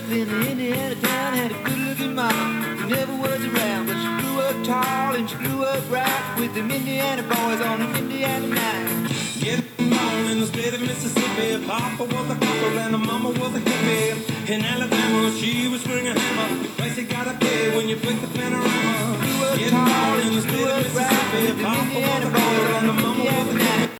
up in the Indiana town, had a good-looking mama who never was around, but she grew up tall and she grew up right with them Indiana boys on an Indiana night. Getting born in the state of Mississippi, Papa was a copper and the mama was a hippie. In Alabama, she was swinging a hammer. The price you gotta pay when you break the panorama. Getting born in the state of Mississippi, Papa was a copper and the mama